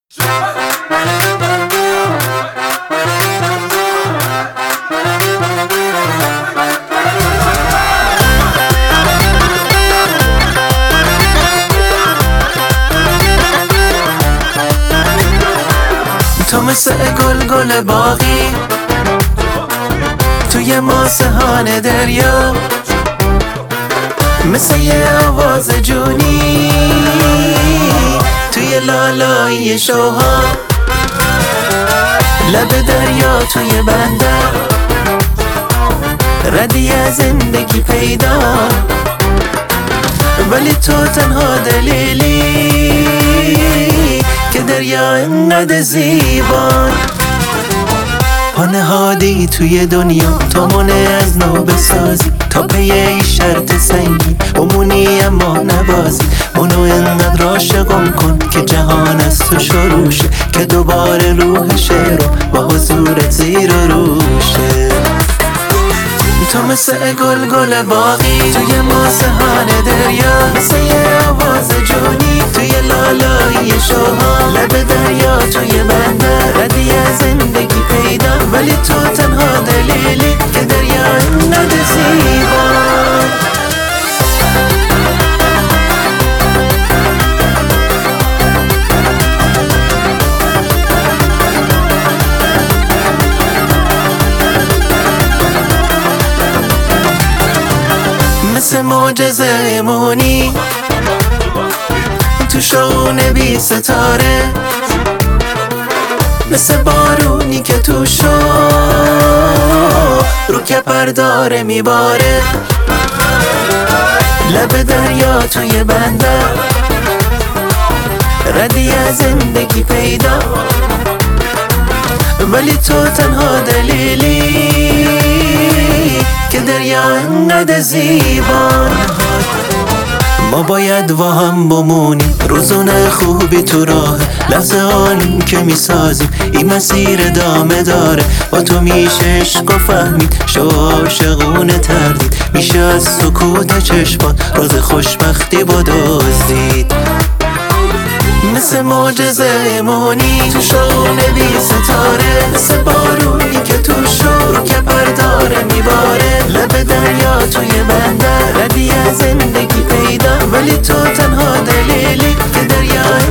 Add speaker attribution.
Speaker 1: تو مثل گل باقی توی ماسهان دریا، مثل یه آواز جونی توی لالایی شوها، لب دریا توی بندر، ردی از زندگی پیدا، ولی تو تنها دلیلی که دریا انقدر زیبا. پا نهادی توی دنیا تا منه از نو بسازی، تا پی ای شرط سنگی بمونی اما نبازی. منو انقدر عاشقم کن که جهان از تو شروع شه، که دوباره روح شعر با حضورت زیر و روشه. تو مثل گل باقی توی ماسهان دریا، مثل یه آواز جونی توی لالایی شوها، لب دریا توی بندر، ردی از زندگی پیدا، ولی تو تنها دلیلی که دریا انقدر زیبا. مثل معجزه مونی تو شون بی ستاره، مثل بارونی که تو شو رو کپر داره میباره، لب دریا توی بندر، ردی از زندگی پیدا، ولی تو تنها دلیلی که دریا انقدر زیبا. ما باید با هم بمونیم، روزونه خوبی تو راه، لحظه آنیم که میسازیم این مسیر ادامه داره. با تو میشه عشق و فهمید، شو عاشقونه تردید، میشه از سکوت چشمات راز خوشبختی با دزدید. مثل معجزه مونی تو شون بی ستاره، مثل بارونی که تو شو رو کپر داره میباره، لب دریا توی بندر، ردی از زندگی پیدا، ولی تو تنها دلیلی که دریا